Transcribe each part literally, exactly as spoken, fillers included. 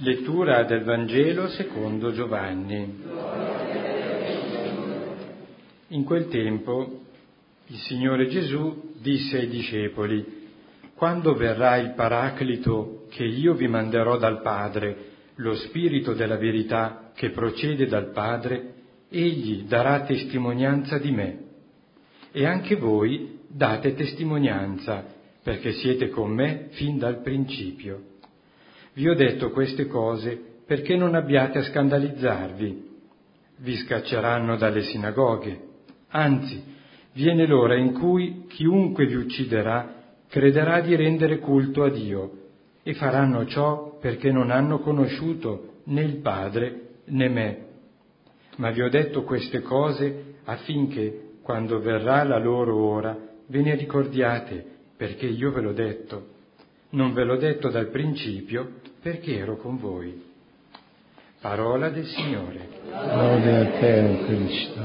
Lettura del Vangelo secondo Giovanni. In quel tempo il Signore Gesù disse ai discepoli: «Quando verrà il Paraclito che io vi manderò dal Padre, lo Spirito della verità che procede dal Padre, egli darà testimonianza di me. E anche voi date testimonianza, perché siete con me fin dal principio. Vi ho detto queste cose perché non abbiate a scandalizzarvi. Vi scacceranno dalle sinagoghe. Anzi, viene l'ora in cui chiunque vi ucciderà crederà di rendere culto a Dio, e faranno ciò perché non hanno conosciuto né il Padre né me. Ma vi ho detto queste cose affinché, quando verrà la loro ora, ve ne ricordiate, perché io ve l'ho detto. Non ve l'ho detto dal principio, perché ero con voi». Parola del Signore. Lode a te, o Cristo.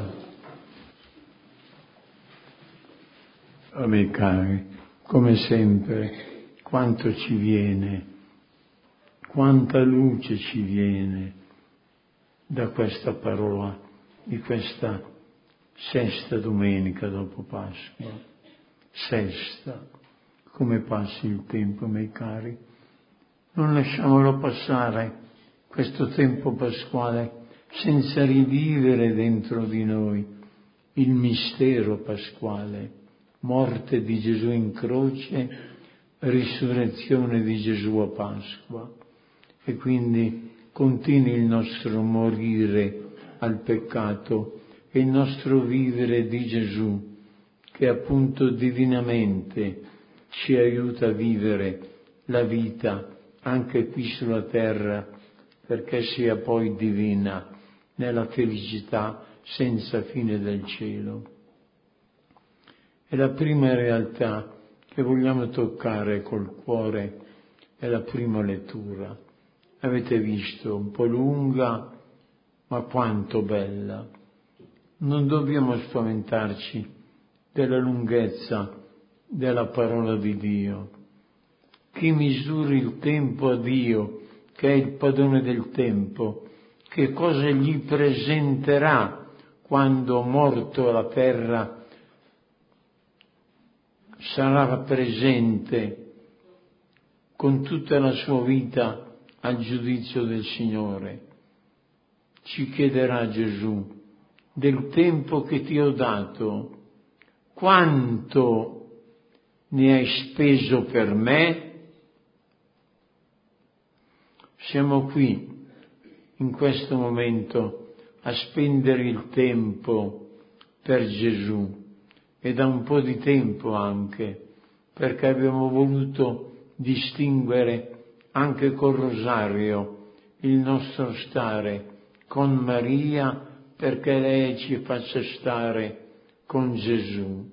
Amici cari, come sempre, quanto ci viene, quanta luce ci viene da questa parola, di questa sesta domenica dopo Pasqua. Sesta, come passi il tempo, miei cari. Non lasciamolo passare, questo tempo pasquale, senza rivivere dentro di noi il mistero pasquale, morte di Gesù in croce, risurrezione di Gesù a Pasqua. E quindi continui il nostro morire al peccato e il nostro vivere di Gesù, che appunto divinamente ci aiuta a vivere la vita anche qui sulla terra, perché sia poi divina nella felicità senza fine del cielo. E la prima realtà che vogliamo toccare col cuore è la prima lettura. Avete visto, un po' lunga, ma quanto bella. Non dobbiamo spaventarci della lunghezza della parola di Dio. Chi misuri il tempo a Dio, che è il padrone del tempo, che cosa gli presenterà quando, morto la terra, sarà presente con tutta la sua vita al giudizio del Signore? Ci chiederà Gesù: del tempo che ti ho dato, quanto ne hai speso per me? Siamo qui, in questo momento, a spendere il tempo per Gesù, e da un po' di tempo anche, perché abbiamo voluto distinguere anche col rosario il nostro stare con Maria, perché lei ci faccia stare con Gesù.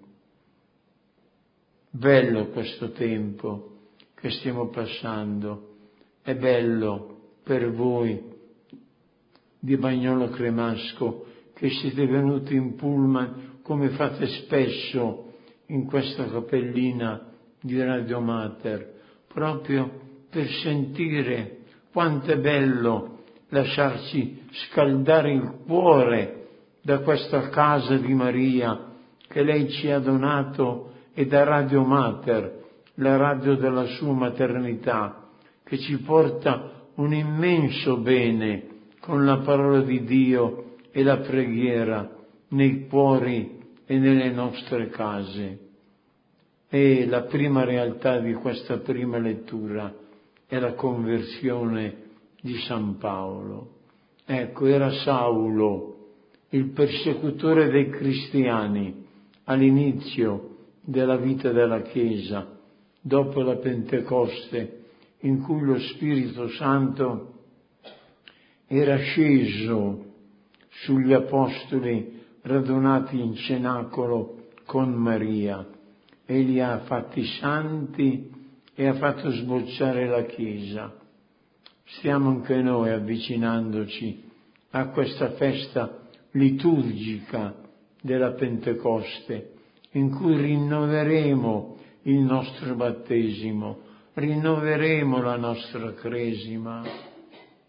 Bello questo tempo che stiamo passando. È bello per voi di Bagnolo Cremasco, che siete venuti in pullman, come fate spesso in questa cappellina di Radio Mater, proprio per sentire quanto è bello lasciarci scaldare il cuore da questa casa di Maria che lei ci ha donato, e da Radio Mater, la radio della sua maternità, che ci porta un immenso bene con la parola di Dio e la preghiera nei cuori e nelle nostre case. E la prima realtà di questa prima lettura è la conversione di San Paolo. Ecco, era Saulo, il persecutore dei cristiani, all'inizio della vita della Chiesa, dopo la Pentecoste, in cui lo Spirito Santo era sceso sugli apostoli radunati in cenacolo con Maria, e li ha fatti santi e ha fatto sbocciare la Chiesa. Stiamo anche noi avvicinandoci a questa festa liturgica della Pentecoste, in cui rinnoveremo il nostro battesimo, rinnoveremo la nostra cresima.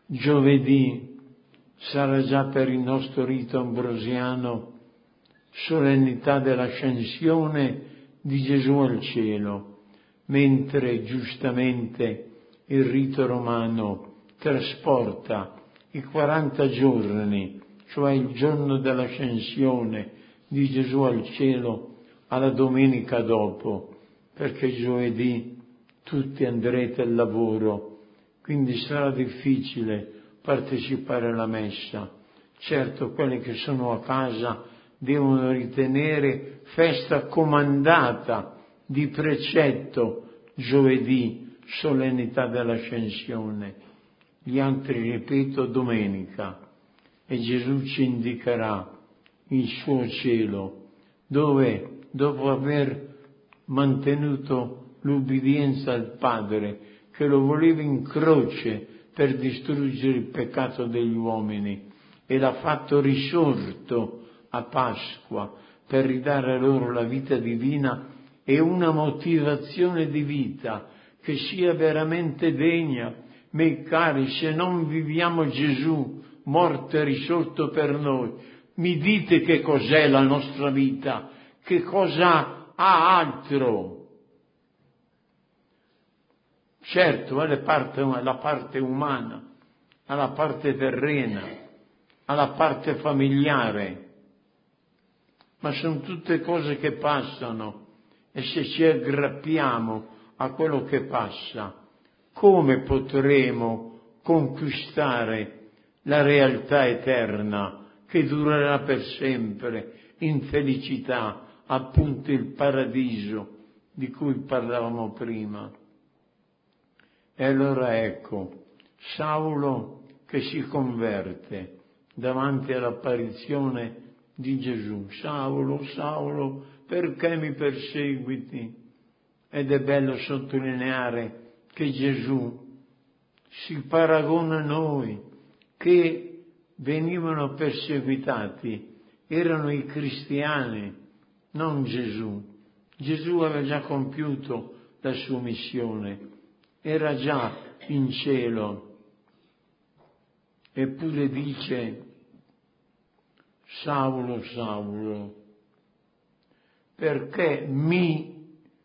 Giovedì sarà già per il nostro rito ambrosiano solennità dell'ascensione di Gesù al cielo, mentre giustamente il rito romano trasporta i quaranta giorni, cioè il giorno dell'ascensione di Gesù al cielo, alla domenica dopo, perché giovedì tutti andrete al lavoro, quindi sarà difficile partecipare alla messa. Certo, quelli che sono a casa devono ritenere festa comandata di precetto giovedì, solennità dell'ascensione. Gli altri, ripeto, domenica. E Gesù ci indicherà il suo cielo, dove, dopo aver mantenuto l'ubbidienza al Padre, che lo voleva in croce per distruggere il peccato degli uomini, e l'ha fatto risorto a Pasqua per ridare loro la vita divina e una motivazione di vita che sia veramente degna. Miei cari, se non viviamo Gesù morto e risorto per noi, mi dite che cos'è la nostra vita? Che cosa ha altro? Certo, è la parte, la parte umana, alla parte terrena, alla parte familiare, ma sono tutte cose che passano, e se ci aggrappiamo a quello che passa, come potremo conquistare la realtà eterna che durerà per sempre, in felicità, appunto il paradiso di cui parlavamo prima? E allora ecco, Saulo che si converte davanti all'apparizione di Gesù. Saulo, Saulo, perché mi perseguiti? Ed è bello sottolineare che Gesù si paragona a noi, che venivano perseguitati, erano i cristiani, non Gesù. Gesù aveva già compiuto la sua missione, era già in cielo, eppure dice: Saulo, Saulo, perché mi,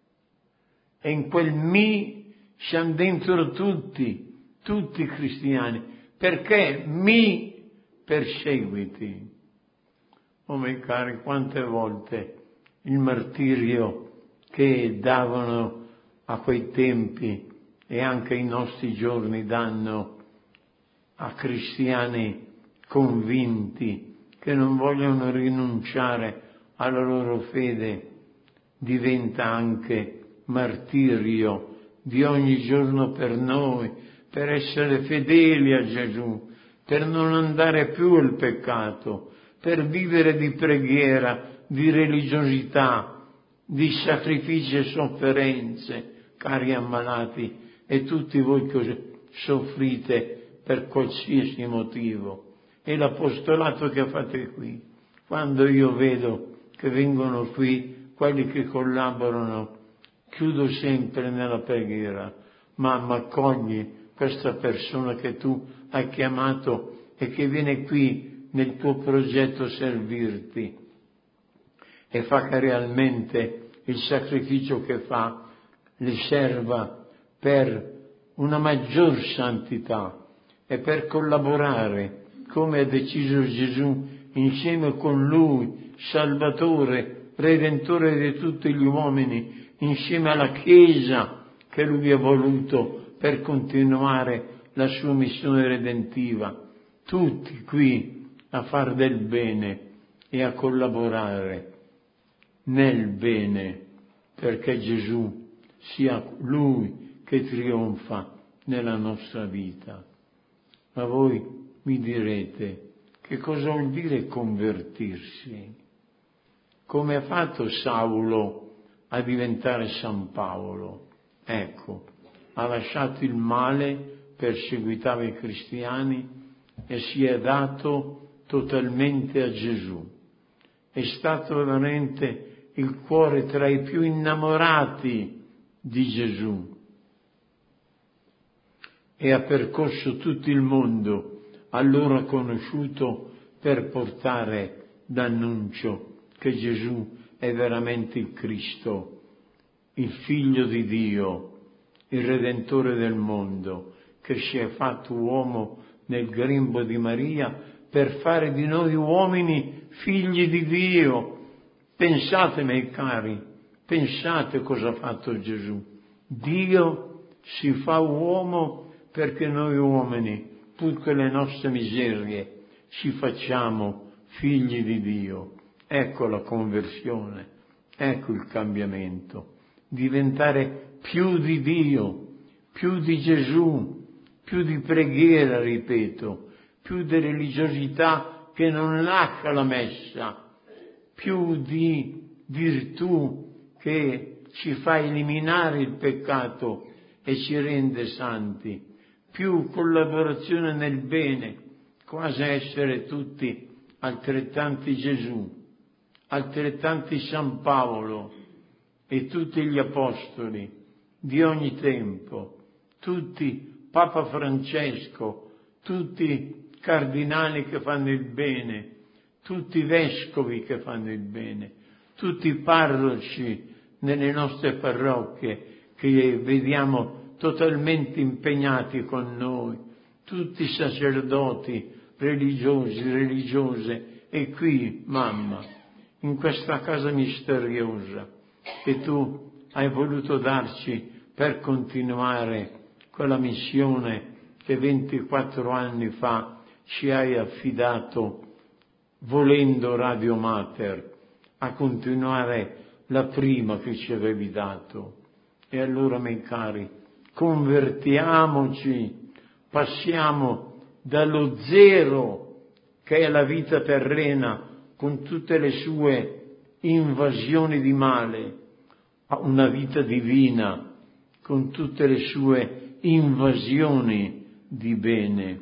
e in quel mi siamo dentro tutti, tutti i cristiani, perché mi perseguiti? Oh miei cari, quante volte il martirio che davano a quei tempi e anche ai nostri giorni danno a cristiani convinti che non vogliono rinunciare alla loro fede, diventa anche martirio di ogni giorno per noi, per essere fedeli a Gesù, per non andare più al peccato, per vivere di preghiera, di religiosità, di sacrifici e sofferenze, cari ammalati, e tutti voi che soffrite per qualsiasi motivo. E l'apostolato che fate qui, quando io vedo che vengono qui quelli che collaborano, chiudo sempre nella preghiera: mamma, accogli questa persona che tu hai chiamato e che viene qui nel tuo progetto servirti, e fa che realmente il sacrificio che fa le serva per una maggior santità e per collaborare, come ha deciso Gesù, insieme con Lui, Salvatore, Redentore di tutti gli uomini, insieme alla Chiesa che Lui ha voluto per continuare la sua missione redentiva. Tutti qui a far del bene e a collaborare nel bene, perché Gesù sia Lui che trionfa nella nostra vita. Ma voi mi direte, che cosa vuol dire convertirsi? Come ha fatto Saulo a diventare San Paolo? Ecco, ha lasciato il male, perseguitava i cristiani e si è dato totalmente a Gesù. È stato veramente il cuore tra i più innamorati di Gesù. e ha percorso tutto il mondo, allora conosciuto, per portare l'annuncio che Gesù è veramente il Cristo, il Figlio di Dio, il Redentore del mondo, che si è fatto uomo nel grembo di Maria per fare di noi uomini figli di Dio. Pensate, miei cari, pensate cosa ha fatto Gesù. Dio si fa uomo perché noi uomini, pur con le nostre miserie, ci facciamo figli di Dio. Ecco la conversione, ecco il cambiamento. Diventare più di Dio, più di Gesù, più di preghiera, ripeto, più di religiosità che non lascia la messa, più di virtù che ci fa eliminare il peccato e ci rende santi, più collaborazione nel bene, quasi essere tutti altrettanti Gesù, altrettanti San Paolo e tutti gli apostoli di ogni tempo, tutti Papa Francesco, tutti cardinali che fanno il bene, tutti vescovi che fanno il bene, tutti parroci nelle nostre parrocchie che vediamo totalmente impegnati con noi, tutti sacerdoti religiosi, religiose, e qui, mamma, in questa casa misteriosa che tu hai voluto darci per continuare quella missione che ventiquattro anni fa ci hai affidato, volendo Radio Mater, a continuare la prima che ci avevi dato. E allora, miei cari, convertiamoci, passiamo dallo zero, che è la vita terrena, con tutte le sue invasioni di male, a una vita divina, con tutte le sue invasioni di bene.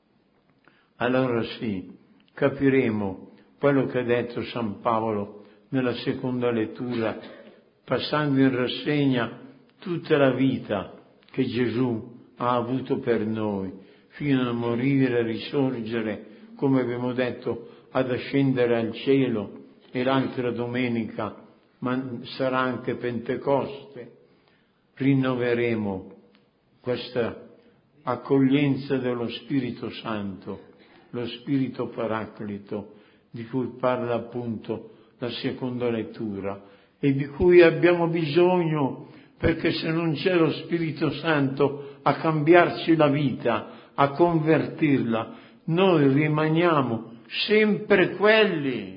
Allora sì, capiremo quello che ha detto San Paolo nella seconda lettura, passando in rassegna tutta la vita che Gesù ha avuto per noi, fino a morire, risorgere, come abbiamo detto, ad ascendere al cielo, e l'altra domenica ma sarà anche Pentecoste. Rinnoveremo questa accoglienza dello Spirito Santo, lo Spirito Paraclito, di cui parla appunto la seconda lettura e di cui abbiamo bisogno, perché se non c'è lo Spirito Santo a cambiarci la vita, a convertirla, noi rimaniamo sempre quelli,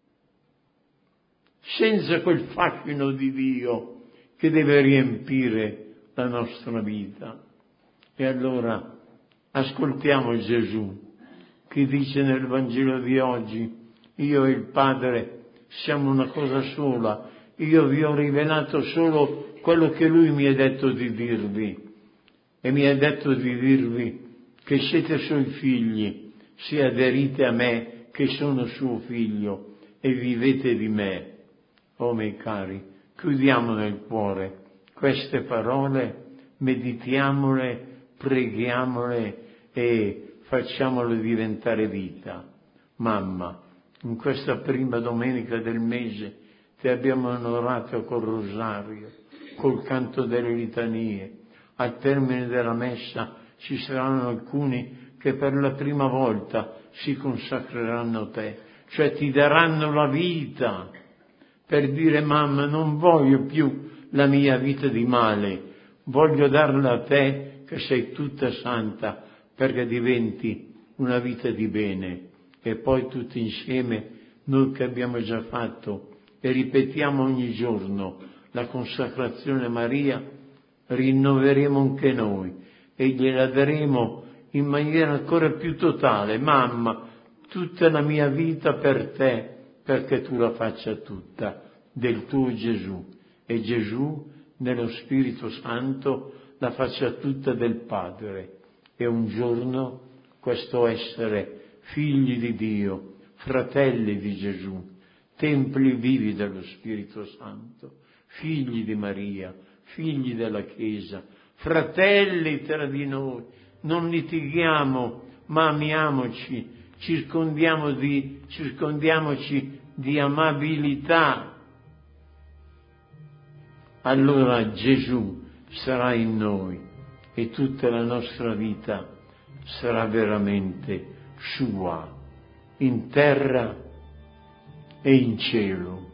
senza quel fascino di Dio che deve riempire la nostra vita. E allora ascoltiamo Gesù, che dice nel Vangelo di oggi: io e il Padre siamo una cosa sola, io vi ho rivelato solo quello che Lui mi ha detto di dirvi, e mi ha detto di dirvi che siete Suoi figli, se aderite a me che sono Suo figlio e vivete di me. Oh miei cari, chiudiamo nel cuore queste parole, meditiamole, preghiamole e facciamole diventare vita. Mamma, in questa prima domenica del mese ti abbiamo onorato col rosario, col canto delle litanie. Al termine della messa ci saranno alcuni che per la prima volta si consacreranno a te, cioè ti daranno la vita, per dire: mamma, non voglio più la mia vita di male, voglio darla a te che sei tutta santa, perché diventi una vita di bene. E poi tutti insieme, noi che abbiamo già fatto e ripetiamo ogni giorno la consacrazione a Maria, rinnoveremo anche noi e gliela daremo in maniera ancora più totale: mamma, tutta la mia vita per te, perché tu la faccia tutta del tuo Gesù, e Gesù nello Spirito Santo la faccia tutta del Padre. E un giorno questo essere figli di Dio, fratelli di Gesù, templi vivi dello Spirito Santo, figli di Maria, figli della Chiesa, fratelli tra di noi, non litighiamo, ma amiamoci, circondiamo di, circondiamoci di amabilità. Allora Gesù sarà in noi e tutta la nostra vita sarà veramente sua, in terra e in cielo.